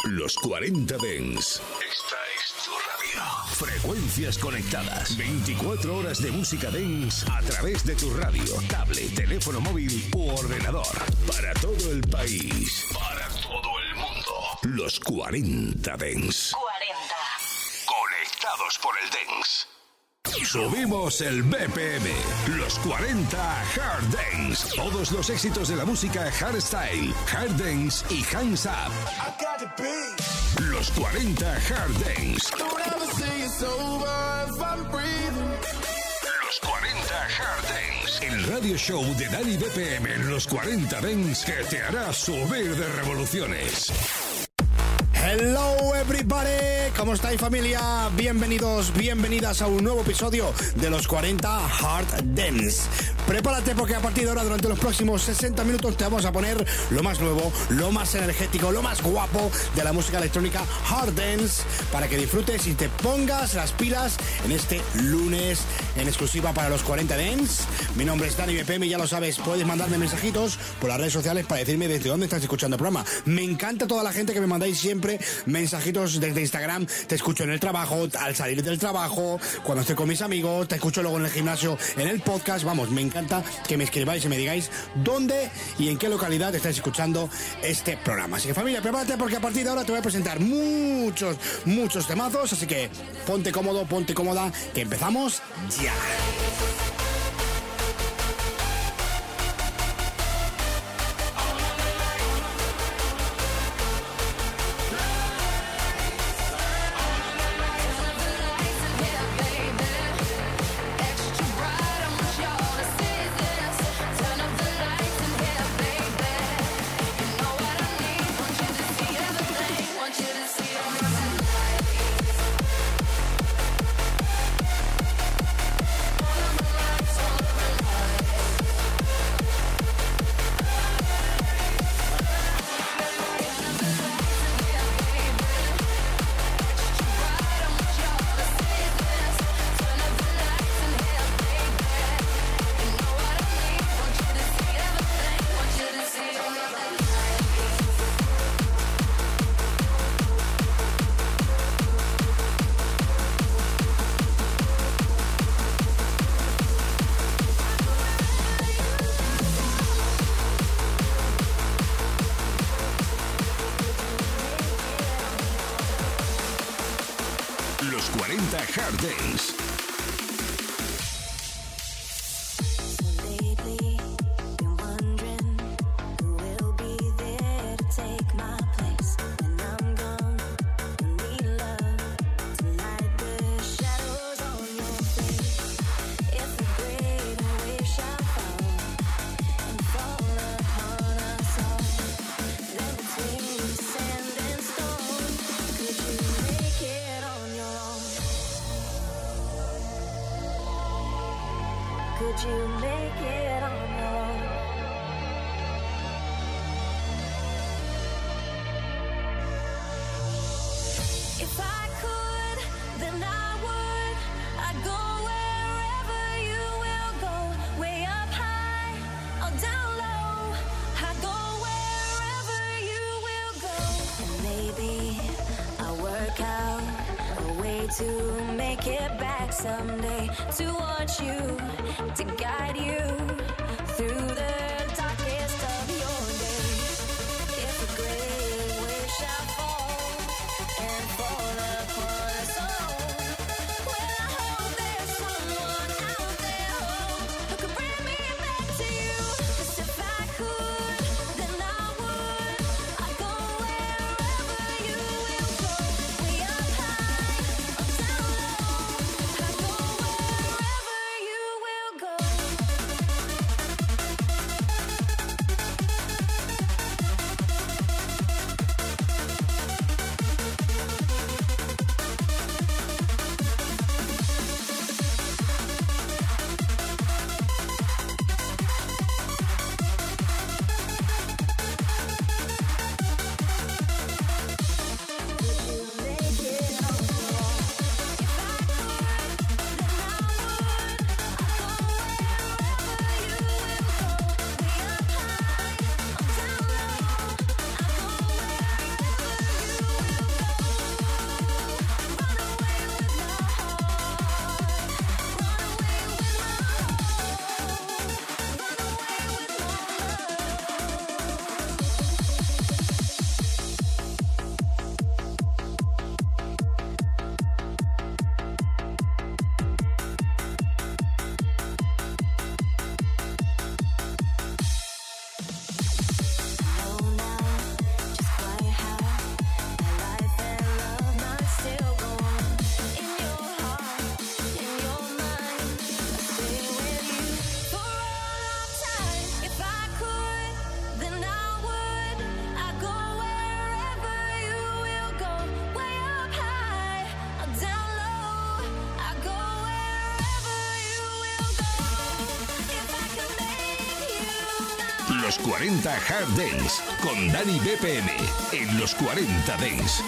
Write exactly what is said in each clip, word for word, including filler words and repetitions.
Los cuarenta Dance. Esta es tu radio. Frecuencias conectadas. veinticuatro horas de música dance a través de tu radio, tablet, teléfono móvil u ordenador. Para todo el país. Para todo el mundo. Los cuarenta Dance. cuarenta. Conectados por el dance. Subimos el B P M. Los cuarenta Hard Dance. Todos los éxitos de la música hardstyle, hard dance y hands up. Los cuarenta Hard Dance. Los cuarenta Hard Dance. El radio show de Dani B P M en Los cuarenta Dance que te hará subir de revoluciones. Hello everybody, ¿cómo estáis familia? Bienvenidos, bienvenidas a un nuevo episodio de Los cuarenta Hard Dance. Prepárate porque a partir de ahora, durante los próximos sesenta minutos, te vamos a poner lo más nuevo, lo más energético, lo más guapo de la música electrónica Hard Dance, para que disfrutes y te pongas las pilas en este lunes en exclusiva para Los cuarenta Dance. Mi nombre es Dani B P M y ya lo sabes, puedes mandarme mensajitos por las redes sociales para decirme desde dónde estás escuchando el programa. Me encanta toda la gente que me mandáis siempre mensajitos desde Instagram. Te escucho en el trabajo, al salir del trabajo, cuando estoy con mis amigos, te escucho luego en el gimnasio, en el podcast. Vamos, me encanta que me escribáis y me digáis dónde y en qué localidad estáis escuchando este programa. Así que familia, prepárate porque a partir de ahora te voy a presentar muchos, muchos temazos. Así que ponte cómodo, ponte cómoda, que empezamos ya. Los cuarenta Hard Dance. Could you make it on your own? If I could, then I would. I'd go wherever you will go. Way up high or down low. I'd go wherever you will go. And maybe I'll work out a way to make it back someday. To watch you, to guide you through the darkest of your days. If a great wave shall fall and fall upon us all, well, I hope there's someone out there who could bring me back to you. 'Cause if I could, then I would. I'd go wherever you will go. Way up high or down low. I'd go wherever you will go. Los cuarenta Hard Dance con Dani B P M en Los cuarenta Dance.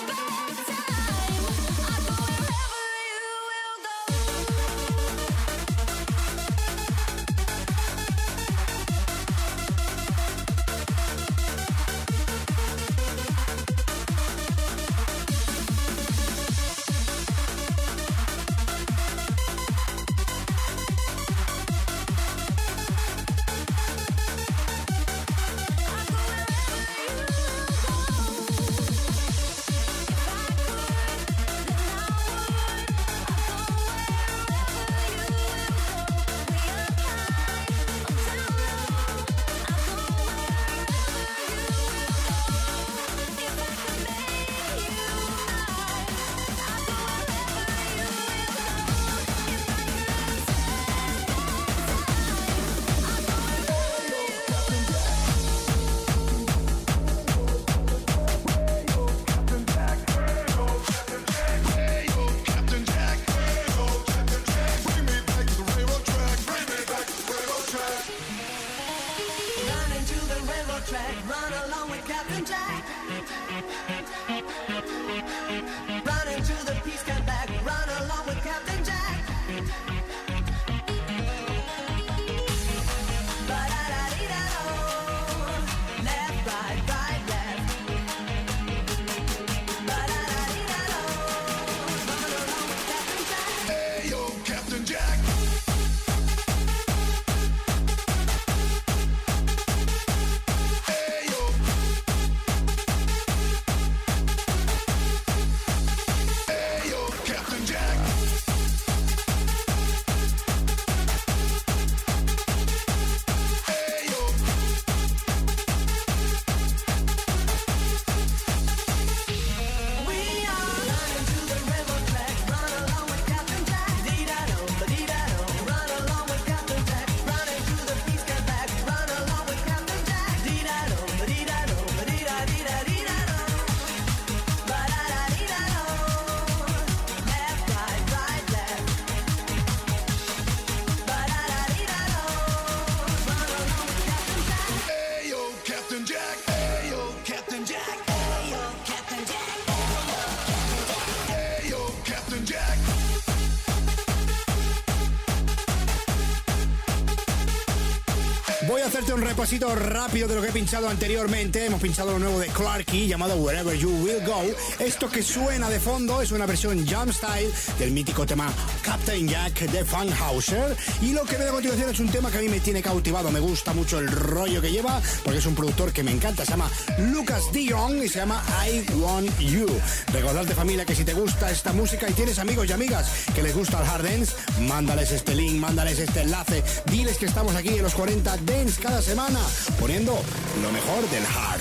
Voy a hacerte un repasito rápido de lo que he pinchado anteriormente. Hemos pinchado lo nuevo de Clarky llamado Wherever You Will Go. Esto que suena de fondo es una versión jam style del mítico tema Captain Jack de Funhauser. Y lo que veo a continuación es un tema que a mí me tiene cautivado. Me gusta mucho el rollo que lleva porque es un productor que me encanta. Se llama Lucas Dion y se llama I Want You. Recordarte, familia, que si te gusta esta música y tienes amigos y amigas que les gusta el hard dance, mándales este link, mándales este enlace. Diles que estamos aquí en los cuarenta Dance cada semana poniendo lo mejor del hard.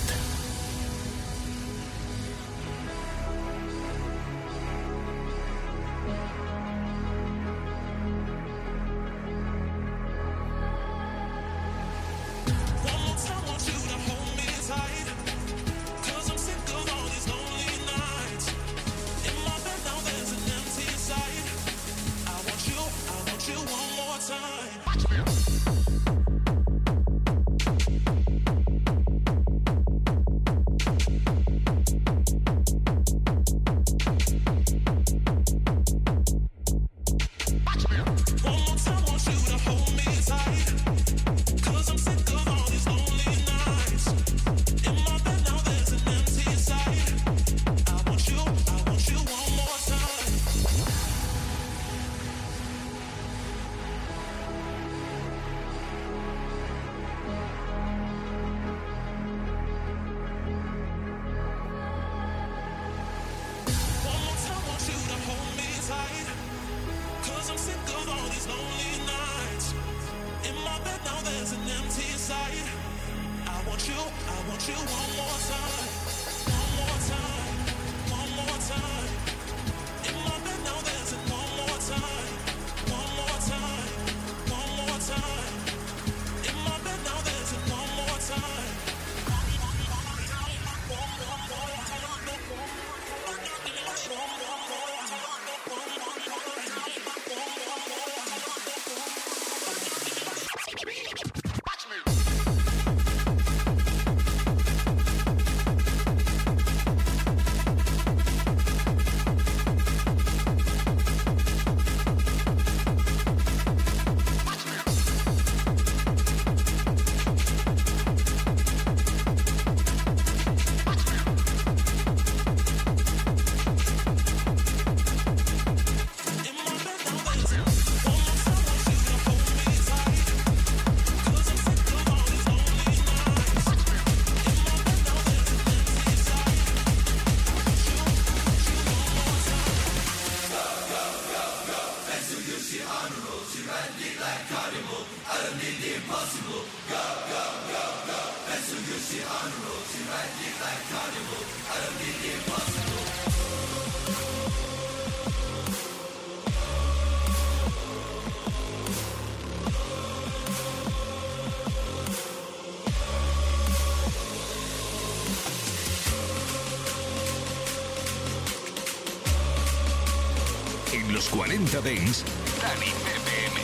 En los cuarenta Dance, Dani B P M.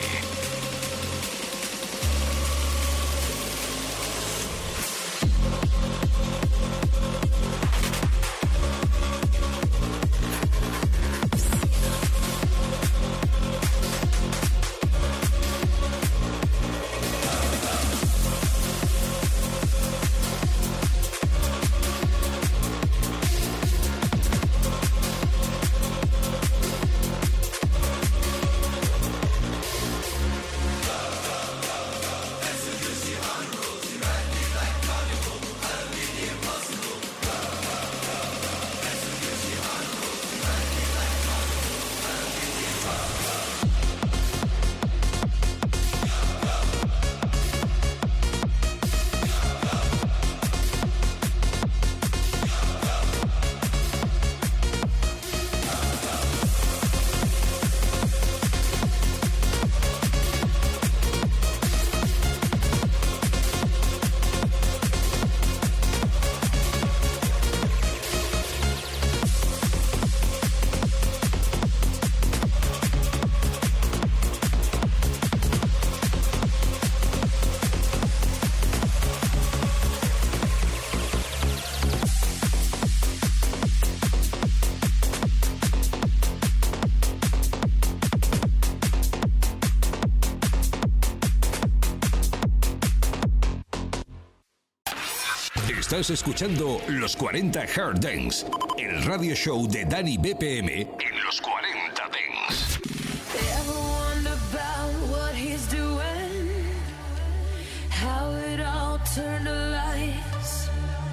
Estás escuchando Los cuarenta Hard Dance, el radio show de Dani B P M en Los cuarenta Dance. Ever wonder about what he's doing? How it all turned to lies.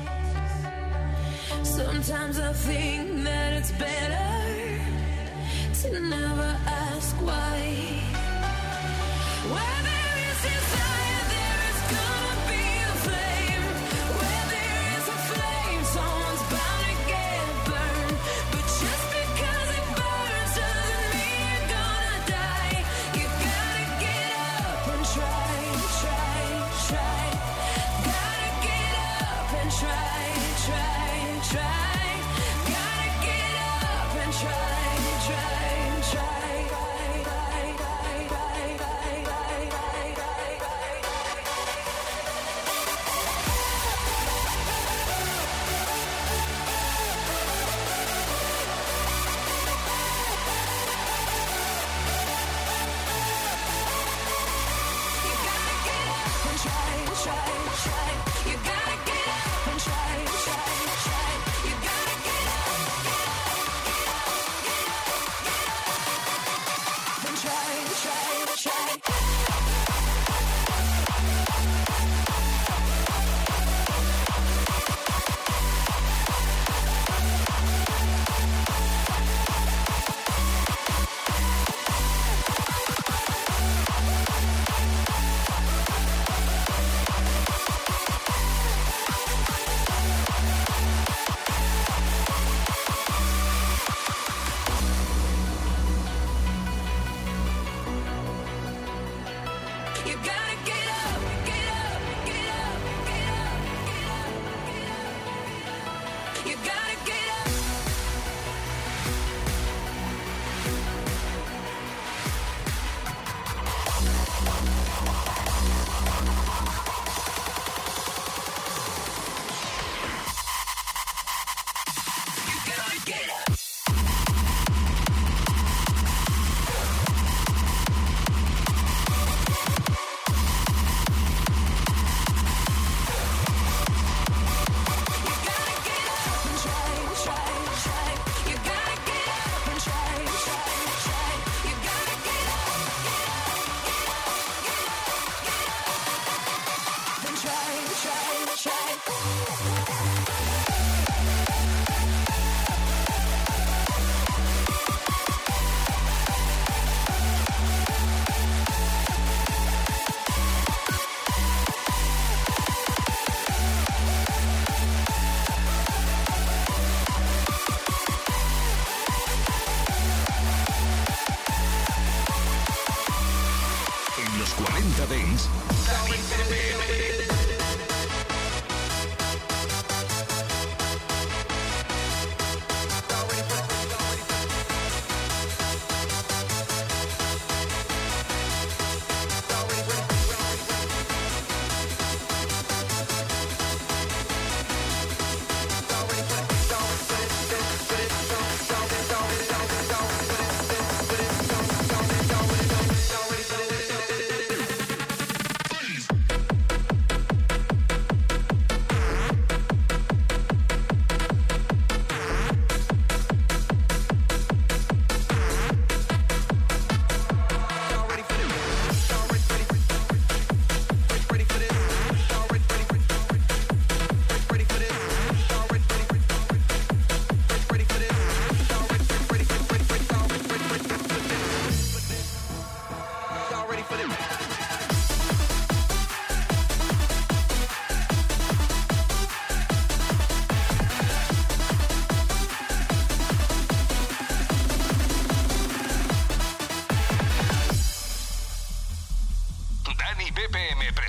Sometimes I think that it's better to never ask why. Where there is desire, there is gonna be a flame. Where there is a flame, someone's bound to get burned. But just because it burns doesn't mean you're gonna die. You gotta get up and try, try, try. Gotta get up and try, try, try. Gotta get up and try, try, try.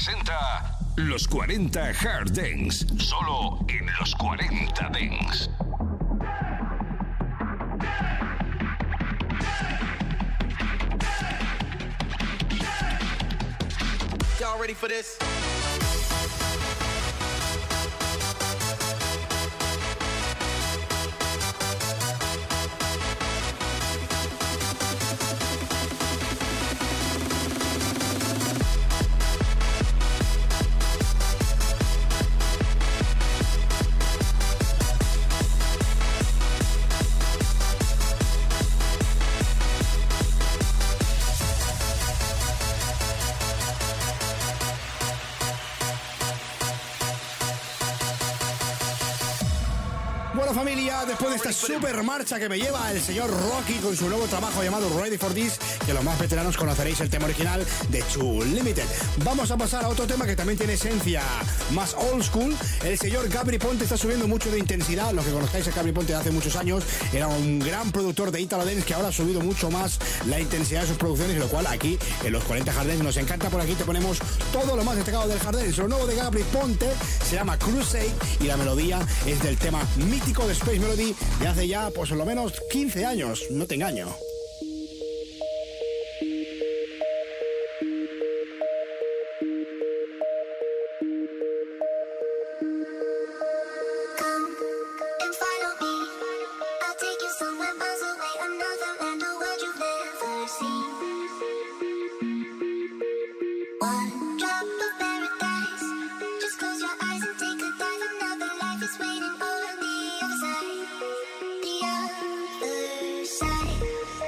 presenta Los cuarenta Hard Dance, solo en Los cuarenta Dance. Y'all ready for this? Bueno, familia, después de esta super marcha que me lleva el señor Rocky con su nuevo trabajo llamado Ready for This, que los más veteranos conoceréis el tema original de Too Limited. Vamos a pasar a otro tema que también tiene esencia más old school. El señor Gabry Ponte está subiendo mucho de intensidad. Los que conozcáis a Gabry Ponte de hace muchos años, era un gran productor de Italo Dance que ahora ha subido mucho más la intensidad de sus producciones, lo cual aquí en los cuarenta Hard Dance nos encanta. Por aquí te ponemos todo lo más destacado del Hard Dance. Lo nuevo de Gabry Ponte se llama Crusade y la melodía es del tema mítico de Space Melody de hace ya, pues, por lo menos quince años, no te engaño. Waiting on the other side.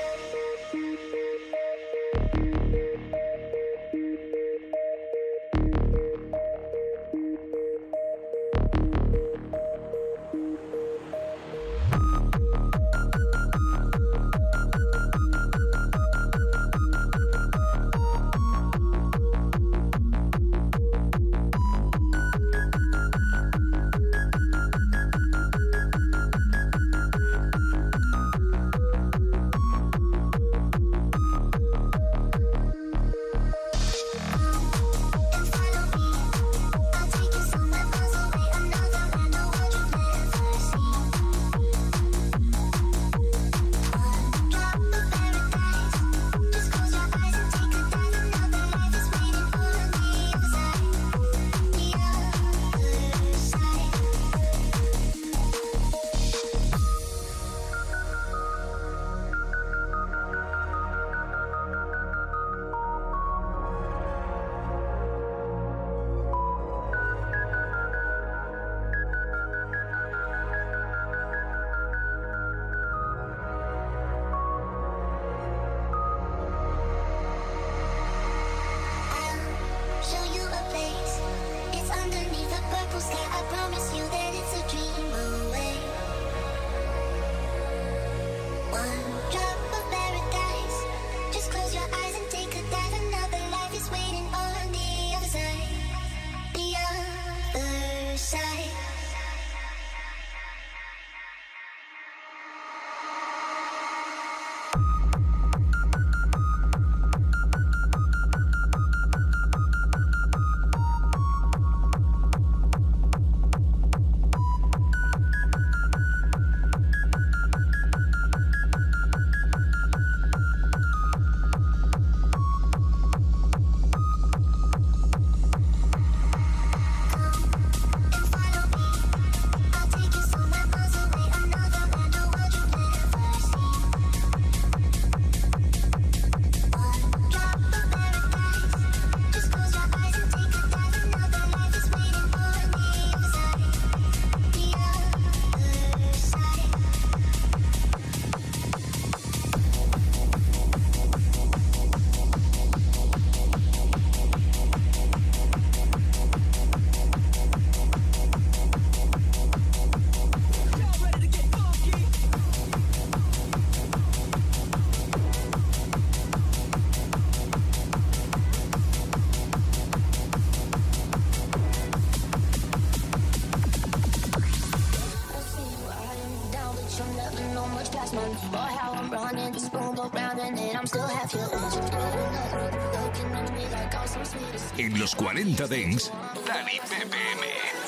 don't know much past month or how I'm running. Just boom, go round and then I'm still half your age. Looking at me like I'm so sweet. En los cuarenta Dance, Dani B P M.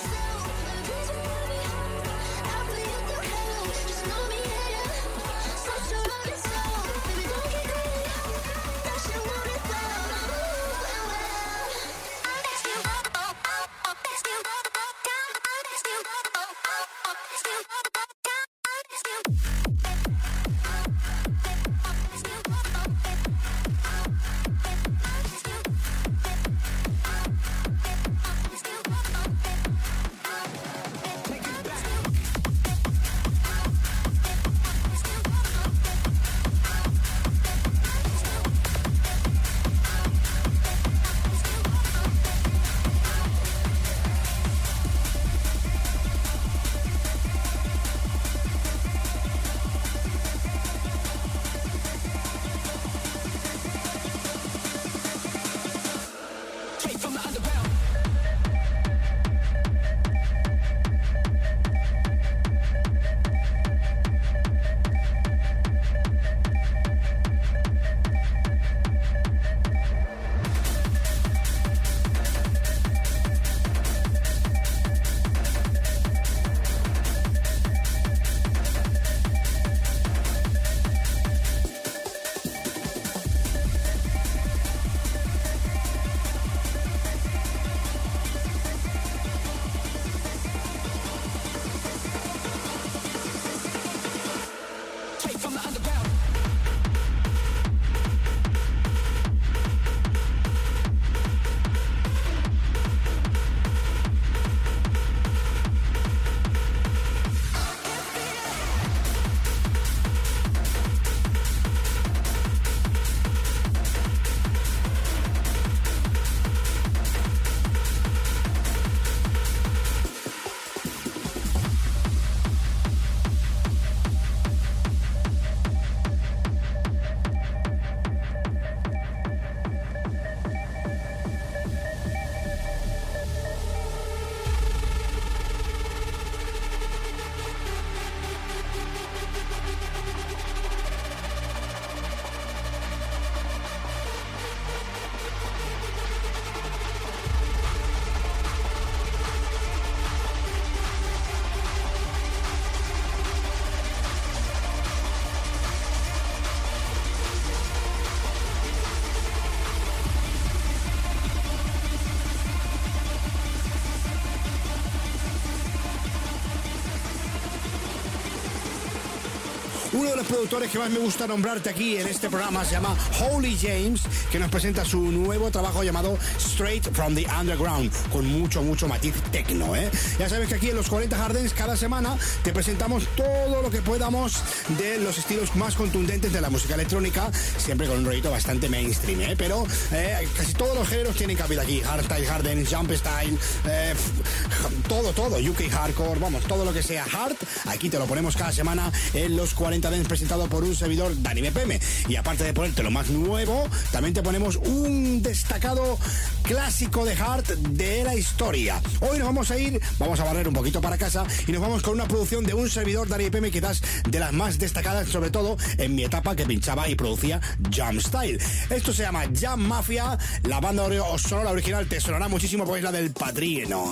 Uno de los productores que más me gusta nombrarte aquí en este programa se llama Holy James, que nos presenta su nuevo trabajo llamado Straight from the Underground, con mucho, mucho matiz techno, ¿eh? Ya sabes que aquí en los cuarenta Hard Dance cada semana te presentamos todo lo que podamos de los estilos más contundentes de la música electrónica, siempre con un rollito bastante mainstream, ¿eh? Pero eh, casi todos los géneros tienen cabida aquí. Hardstyle, Hard Dance, Jump Style, eh, todo, todo, U K Hardcore, vamos, todo lo que sea hard, aquí te lo ponemos cada semana en los cuarenta Dance, presentado por un servidor, Dani B P M. Y aparte de ponerte lo más nuevo, también te ponemos un destacado clásico de hard de la historia. Hoy nos vamos a ir, vamos a barrer un poquito para casa y nos vamos con una producción de un servidor, Dani B P M, quizás de las más destacadas, sobre todo en mi etapa que pinchaba y producía Jump Style. Esto se llama Jam Mafia. La banda sonora original te sonará muchísimo porque es la del Padrino.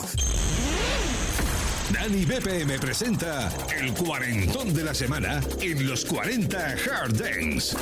Dani B P M presenta el cuarentón de la semana en los cuarenta Hard Dance.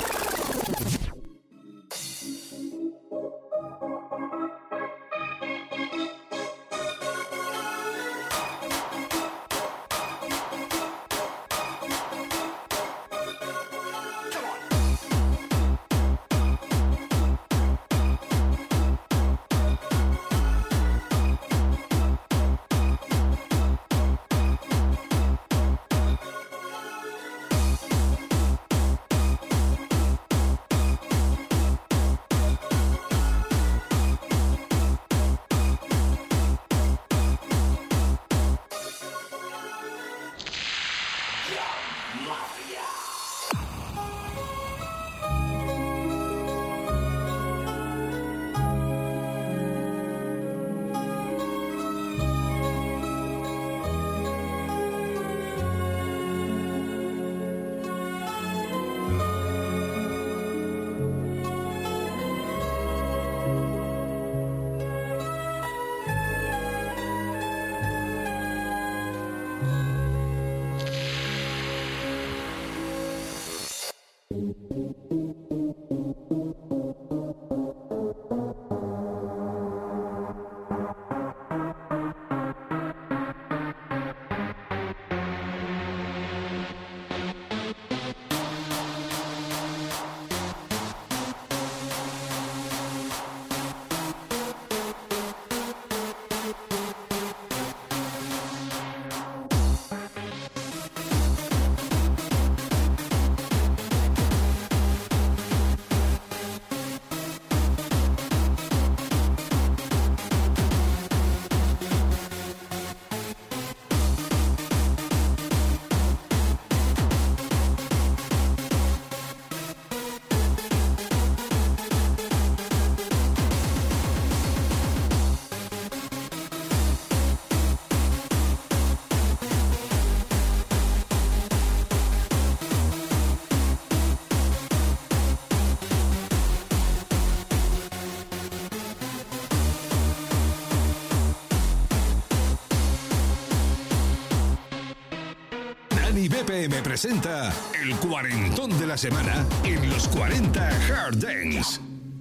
Dani B P M presenta el cuarentón de la semana en los cuarenta Hard Dance.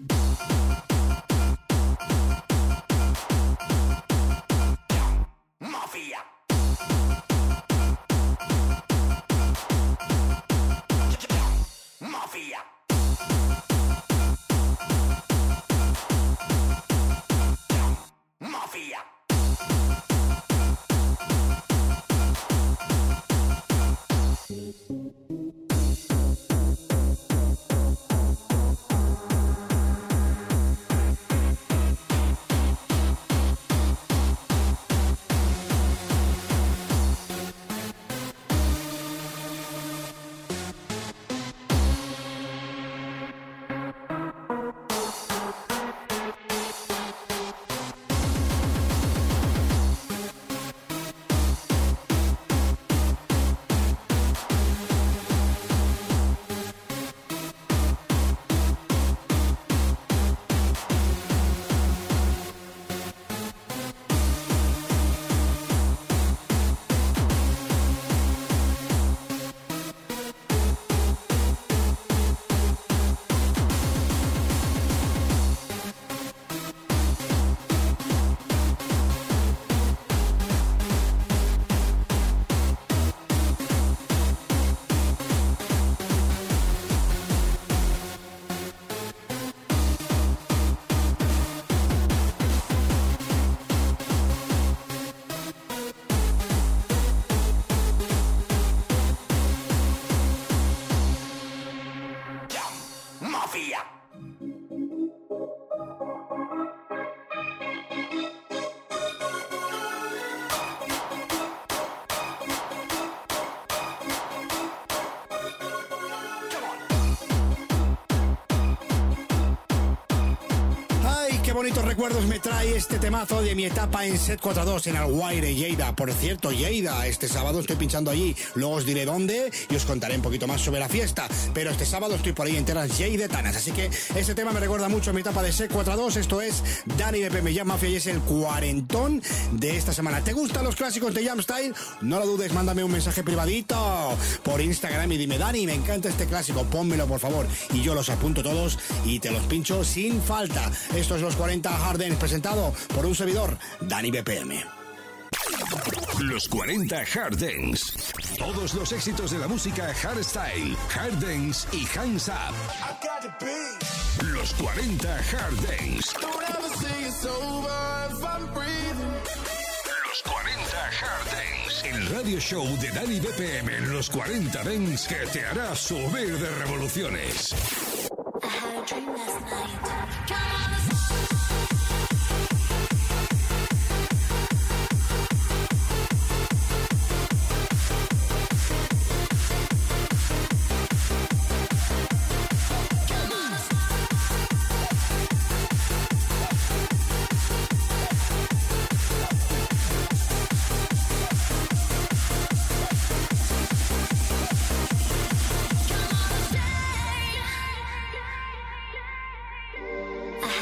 Mafia. Mafia. Mafia. Mafia. Bonitos recuerdos me trae este temazo de mi etapa en Set cuatro dos en Alguaire, Lleida. Por cierto, Lleida, este sábado estoy pinchando allí, luego os diré dónde y os contaré un poquito más sobre la fiesta, pero este sábado estoy por ahí en tierras lleidetanas, así que ese tema me recuerda mucho a mi etapa de Set cuatro dos. Esto es Dani B P M Jam Mafia y es el cuarentón de esta semana. ¿Te gustan los clásicos de Jam Style? No lo dudes, mándame un mensaje privadito por Instagram y dime: Dani, me encanta este clásico, pónmelo por favor, y yo los apunto todos y te los pincho sin falta. Esto es los cuarenta Hard Dance, presentado por un servidor, Dani B P M. Los cuarenta Hard Dance. Todos los éxitos de la música hardstyle, hard dance y hands up. Los cuarenta Hard Dance. Los cuarenta Hard Dance. El radio show de Dani B P M en los cuarenta Dance que te hará subir de revoluciones. I had a dream last night. Come on. I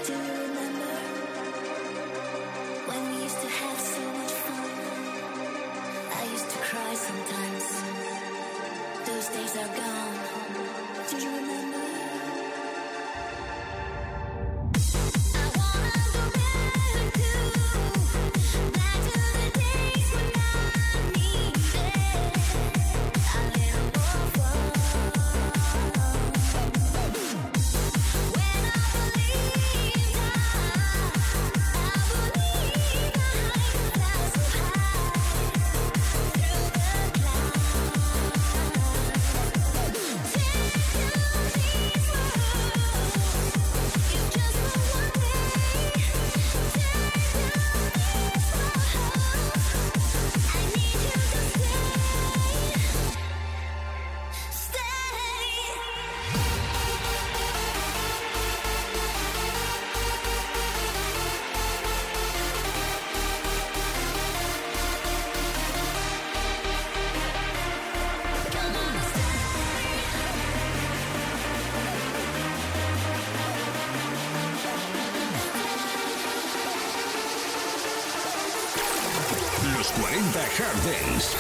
cuarenta Hard Dance.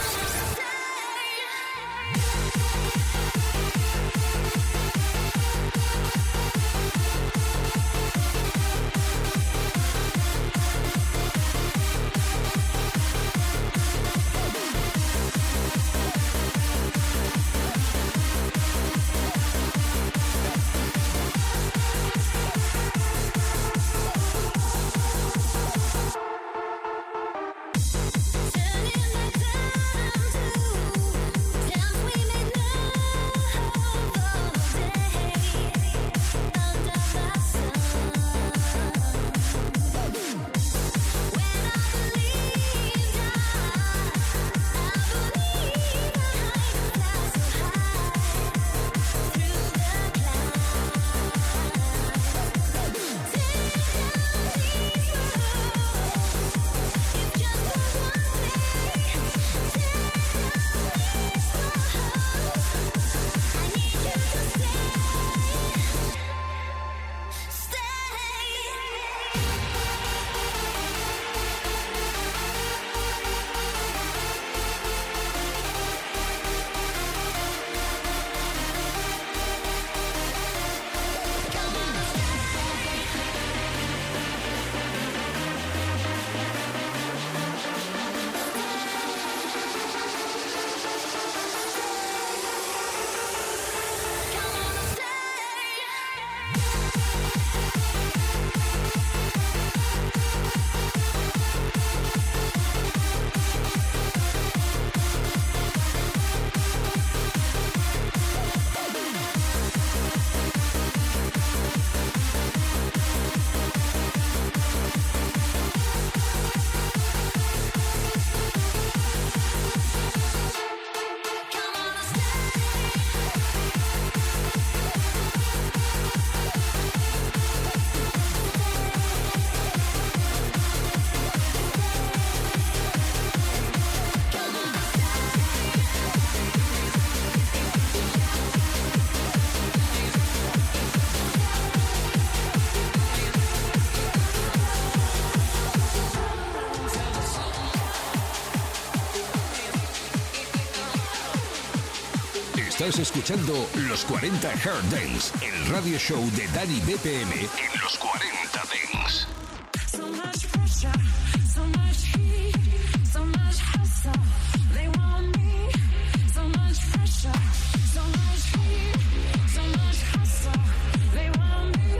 Estás escuchando Los cuarenta Hard Dance, el radio show de Dani B P M en Los cuarenta Dance. So much pressure, so much heat, so much hustle. They want me. So much pressure, so much heat, so much hustle. They want me.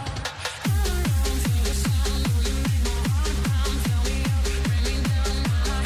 Tell me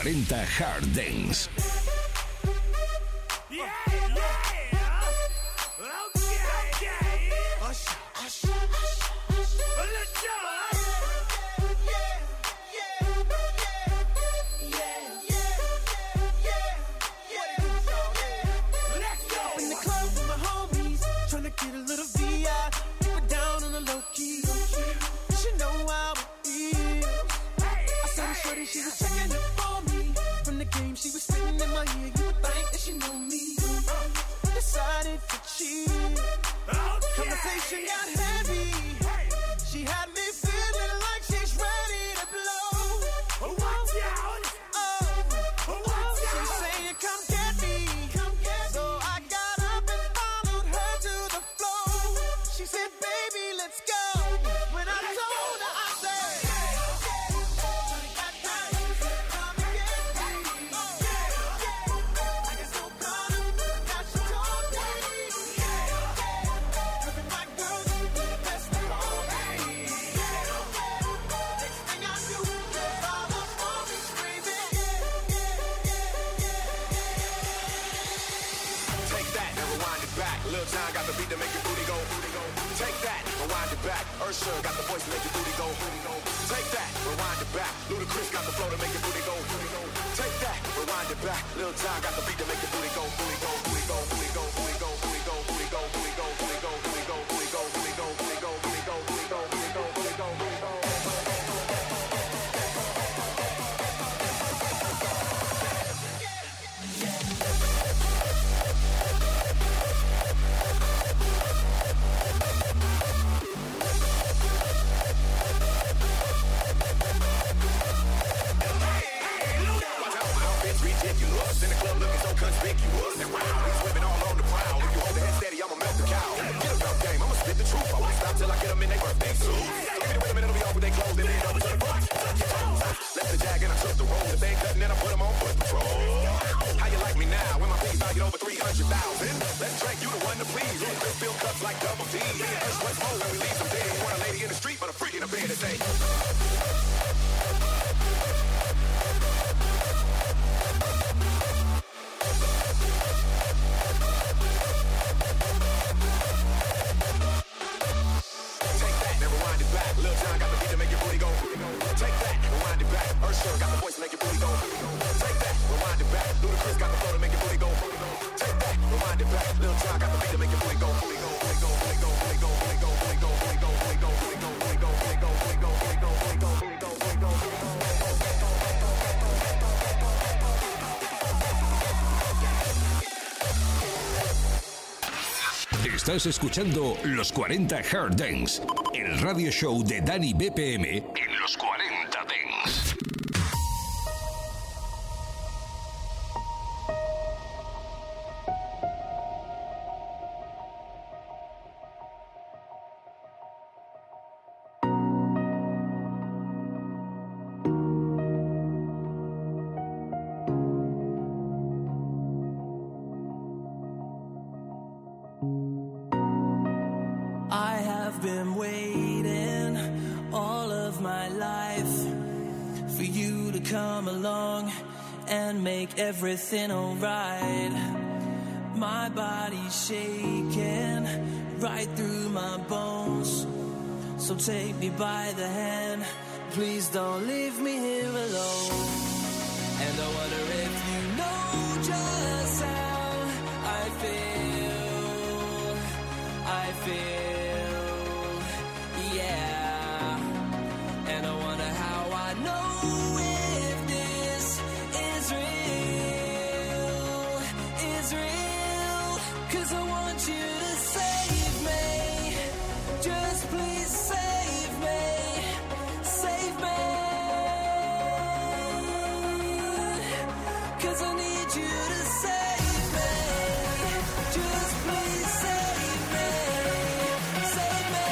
cuarenta Hard Dance. Yeah, yeah. Okay, okay. Hush, hush, hush, hush. Let's go. Get a little V I, keep it down on the low key. You should know how it is. I saw the shorty, she was checking it for me. From the game, she was spitting in my ear. You would think that she knew me. Decided to cheat. Conversation got heavy. She had me feeling like she's ready to blow. Watch out! Oh, watch out! She's saying, come get me. Come get me. So I got up and followed her to the floor. She said, baby, let's go. When I told her, I said, come and get me. I get so caught up, got you told me. Driven my girl, that's the whole thing. Next thing I knew, all the phone is screaming. Take that and rewind it back. Lil John got the beat to make your booty go, booty go. Take that, rewind it back. Ursula got the voice to make your booty go, booty go. Take that, rewind it back. Ludacris got the flow to make your booty go, booty go. Take that, rewind it back. Lil John got the beat to make your booty go, booty go, booty go, booty go, booty go, booty go, booty go, booty go, booty go, booty go, booty go, booty go, booty go, booty go, booty go, booty go, booty go, booty go. Ridiculous. In the club looking so conspicuous. And wow, these women all on the prowl. If you hold the head steady, I'ma melt the cow. Get a dumb game, I'ma spit the truth. I won't stop till I get them in their birthday suit. Give me the rhythm and it'll be off with their clothes. Then lean over to the front. Touch your toes. Left the jag and I took the road. If they ain't cutting, then I put them on foot patrol. How you like me now? When my fees valued over three hundred thousand. Let's drink, you the one to please. Little Chris fill cups like double D. Hush, what's more when we leave them dead. You want a lady in the street, but a freak in the bed to say. Lil John got the beat to make your booty go. Take that, rewind it back. Ursula got the voice to make your booty go. Take that, rewind it back. Ludacris got the flow to make your booty go. Take that, rewind it back. Lil John got the beat to make your booty go. Booty go, booty go, booty go, booty go, booty go, booty go, booty go, booty go, booty go, booty go, booty go, booty go, booty go, booty go, booty go, booty go, booty go. Estás escuchando Los cuarenta Hard Dance, el radio show de Dani B P M en Los cuarenta Dance. I have been waiting all of my life for you to come along and make everything alright. My body's shaking right through my bones, so take me by the hand, please don't leave me here alone. And I wonder if you know just how I feel, I feel, yeah. And I wonder how I know if this is real, is real. Cause I want you to save me, just please save me, save me. Cause I need you to save me, just please save me, save me.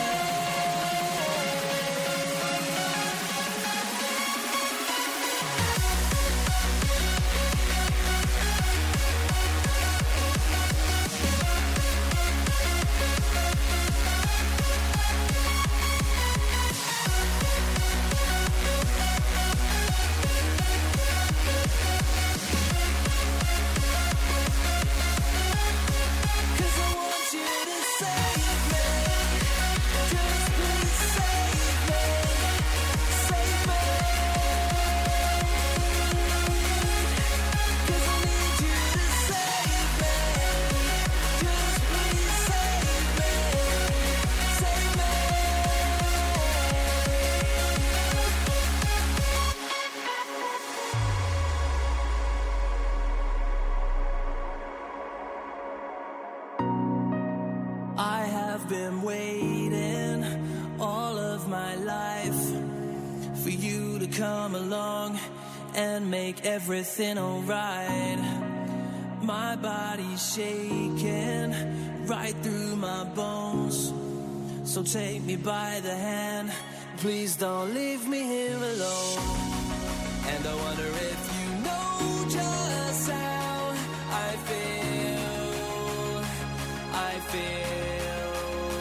life for you to come along and make everything alright. My body's shaking right through my bones, so take me by the hand, please don't leave me here alone. And I wonder if you know just how I feel, I feel,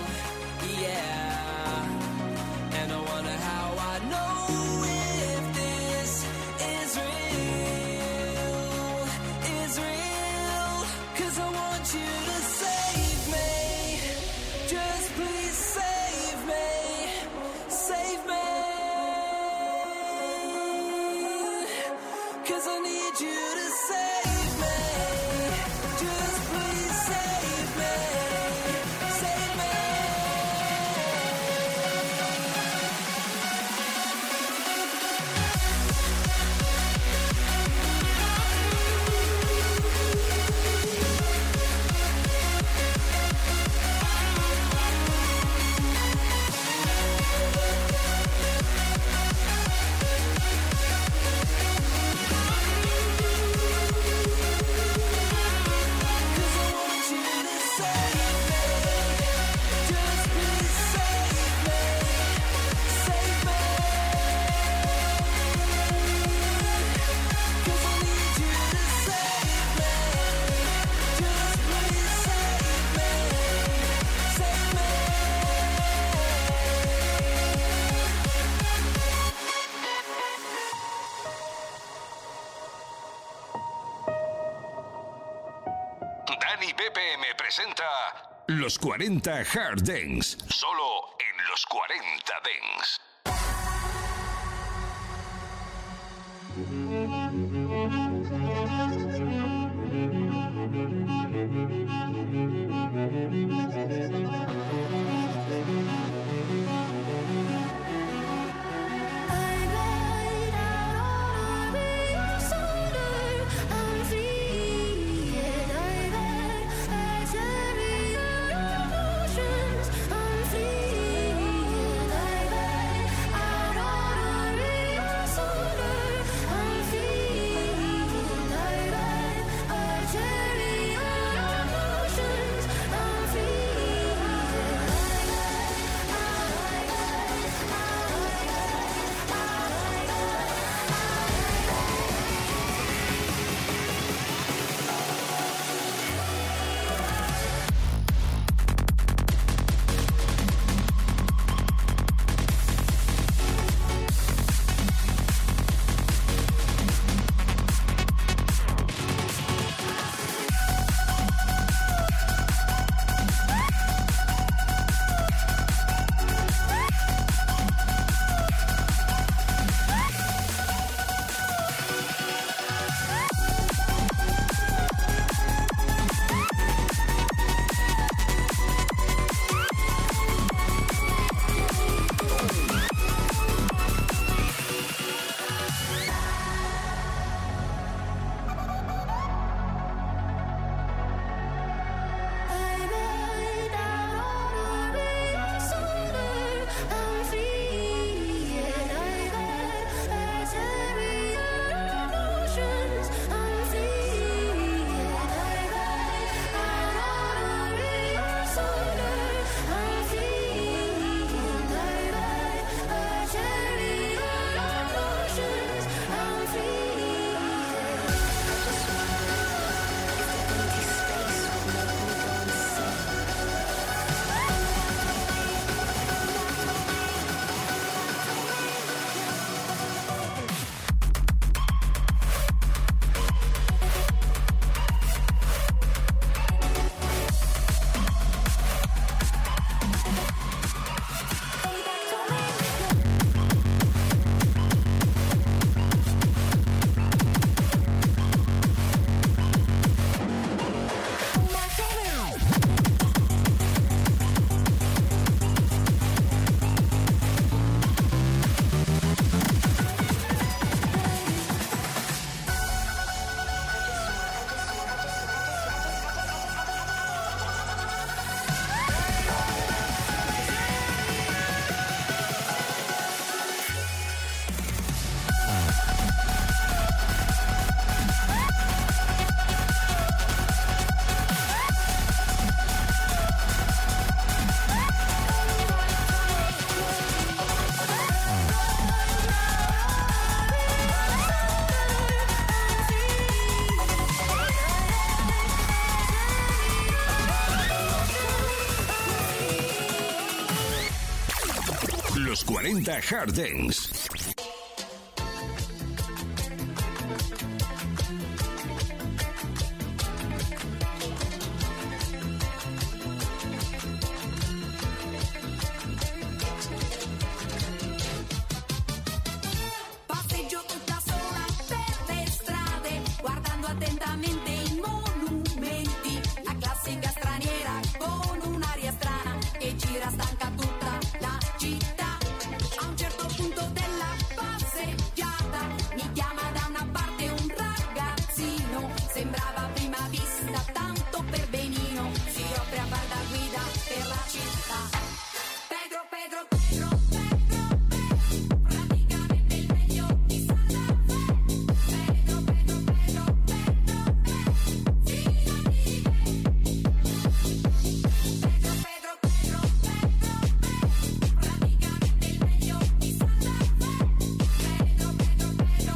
yeah. And I wonder how I know if this is real, is real. Cause I want you to save me, just please save me, save me. Cause I need you to save me, just please save me, save me. Cause I want you to save me, just please save me, save me. Cause I need you to save me, just please save me, save me. Dani B P M presenta Los cuarenta Hard Dance. Solo en Los cuarenta Dance. I'm cuarenta Hard Dance. Passeggio tutta sola per le strade, guardando attentamente i monumenti. La classica straniera con un'aria strana che gira stanca tutta la città. A un certo punto della passeggiata mi chiama da una parte un ragazzino. Sembrava a prima vista tanto per benino. Si offre a far da guida per la città. Pedro, Pedro, Pedro, Pedro, Pedro, praticamente il meglio di Santa Fe. Pedro, Pedro, Pedro, Pedro, Pedro, fidati di me. Pedro, Pedro, Pedro, Pedro, Pedro, praticamente il meglio di Santa Fe. Pedro, Pedro, Pedro, Pedro,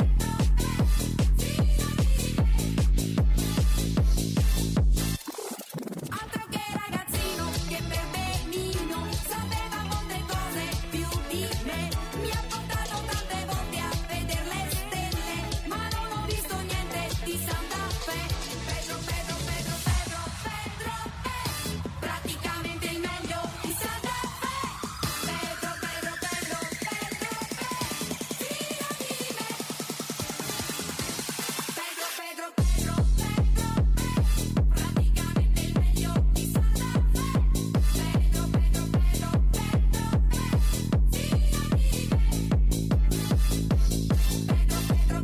altro che ragazzino che per benino sapeva molte cose più di me. Mi ha portato tante volte a vedere le stelle, ma non ho visto niente di Santa Fe. Pedro, Pedro, Pedro, Pedro, Pedro, Pedro, praticamente il meglio di Santa Fe. Pedro, Pedro, Pedro, Pedro, Pedro, fidati di me. Pedro, Pedro, Pedro, Pedro, Pedro, praticamente il meglio di Santa Fe. Pedro, Pedro, Pedro, Pedro, Pedro, fidati di me. Pedro, Pedro, Pedro, Pedro, Pedro,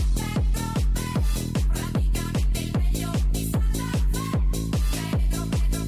praticamente il meglio di Santa Fe. Pedro, Pedro, Pedro,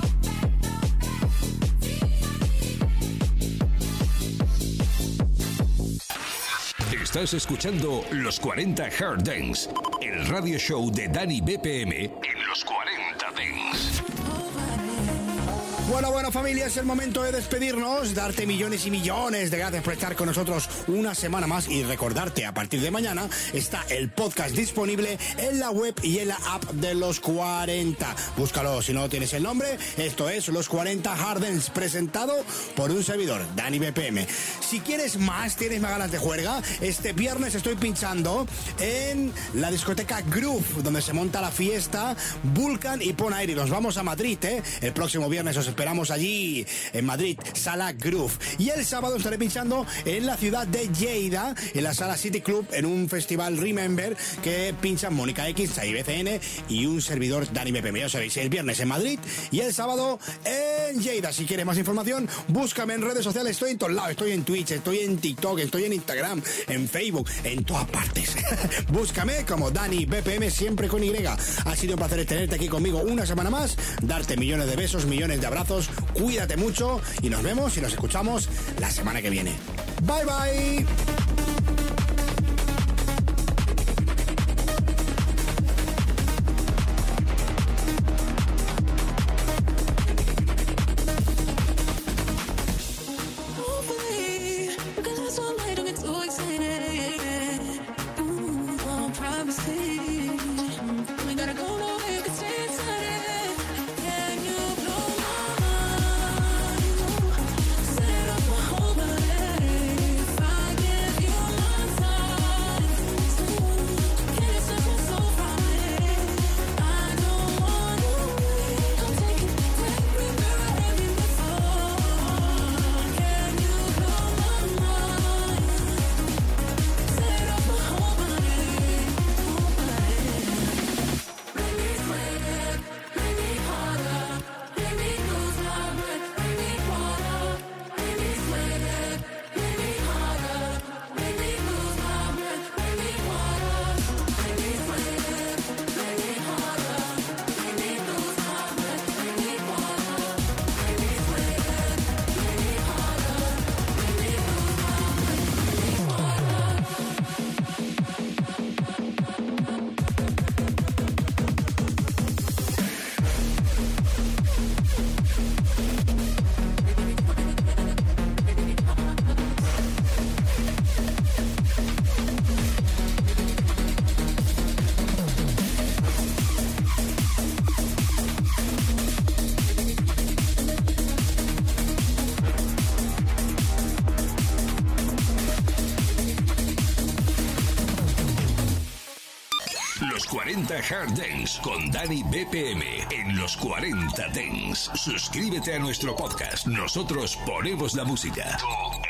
Pedro, fidati di me. Estás escuchando Los cuarenta Hard Dance, el radio show de Dani B P M en Los cuarenta Dance. Bueno, bueno, familia, es el momento de despedirnos, darte millones y millones de gracias por estar con nosotros una semana más y recordarte, a partir de mañana está el podcast disponible en la web y en la app de Los cuarenta. Búscalo si no tienes el nombre. Esto es Los cuarenta Hard Dance, presentado por un servidor, Dani B P M. Si quieres más, tienes más ganas de juerga, este viernes estoy pinchando en la discoteca Groove, donde se monta la fiesta Vulcan y Pon Aire. Nos vamos a Madrid, ¿eh? El próximo viernes os esperamos allí, en Madrid, Sala Groove. Y el sábado estaré pinchando en la ciudad de Lleida, en la Sala City Club, en un festival Remember, que pinchan Mónica X, Xavi B C N y un servidor, Dani B P M. Ya sabéis, el viernes en Madrid y el sábado en Lleida. Si quieres más información, búscame en redes sociales. Estoy en todos lados, estoy en Twitch, estoy en TikTok, estoy en Instagram, en Facebook, en todas partes. Búscame como Dani B P M, siempre con Y. Ha sido un placer tenerte aquí conmigo una semana más, darte millones de besos, millones de abrazos. Cuídate mucho y nos vemos y nos escuchamos la semana que viene. Bye bye. Hopefully, because that's all I don't get too excited. Ooh, oh, privacy. We gotta go nowhere, you can stay inside it. Can you blow my mind? Set up my whole body. If I get Los cuarenta Hard Dance con Dani B P M en Los cuarenta Dance. Suscríbete a nuestro podcast. Nosotros ponemos la música. Tú